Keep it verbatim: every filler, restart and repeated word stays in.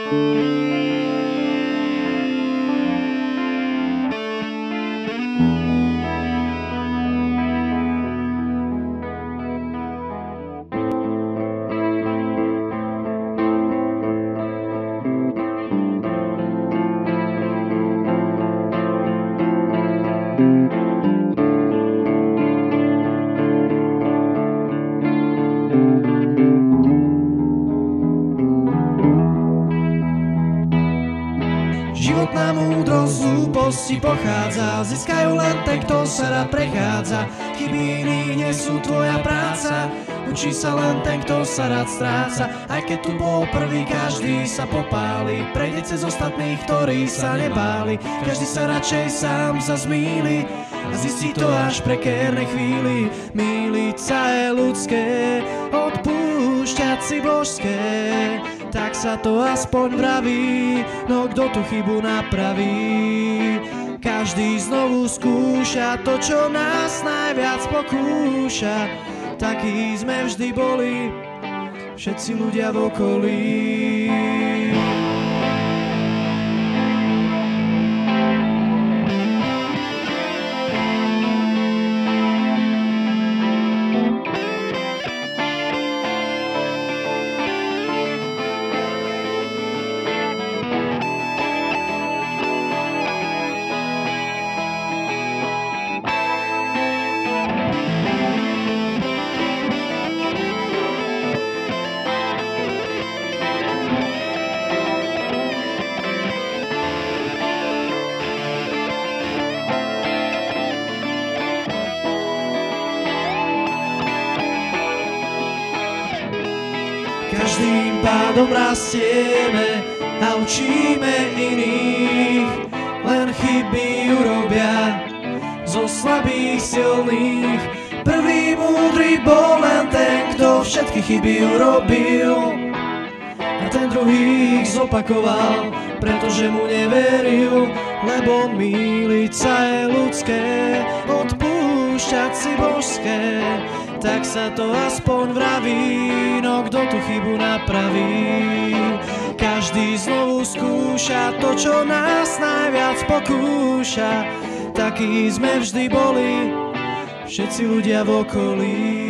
Životná múdrosť z hlúposti pochádza, získajú len ten, kto sa rád prechádza. Chyby iných nie sú tvoja práca, učí sa len ten, kto sa rád stráca. Aj keď tu bol prvý, každý sa popáli, prejde cez ostatných, ktorí sa nebáli. Každý sa radšej sám zazmýli a zistí to až v prekérnej chvíli. Mýliť sa je ľudské, odpúšťať si božské, tak sa to aspoň vraví, no kto tú chybu napraví? Každý znovu skúša to, čo nás najviac pokúša. Takí sme vždy boli, všetci ľudia v okolí. Každým pádom rastieme a učíme iných, len chyby urobia zo slabých silných. Prvý múdry bol len ten, kto všetky chyby urobil, a ten druhý ich zopakoval, pretože mu neveril. Lebo mýliť sa je ľudské, odpúšťať si božské, tak sa to aspoň vraví, no kto tú chybu napraví? Každý znovu skúša to, čo nás najviac pokúša. Takí sme vždy boli, všetci ľudia v okolí.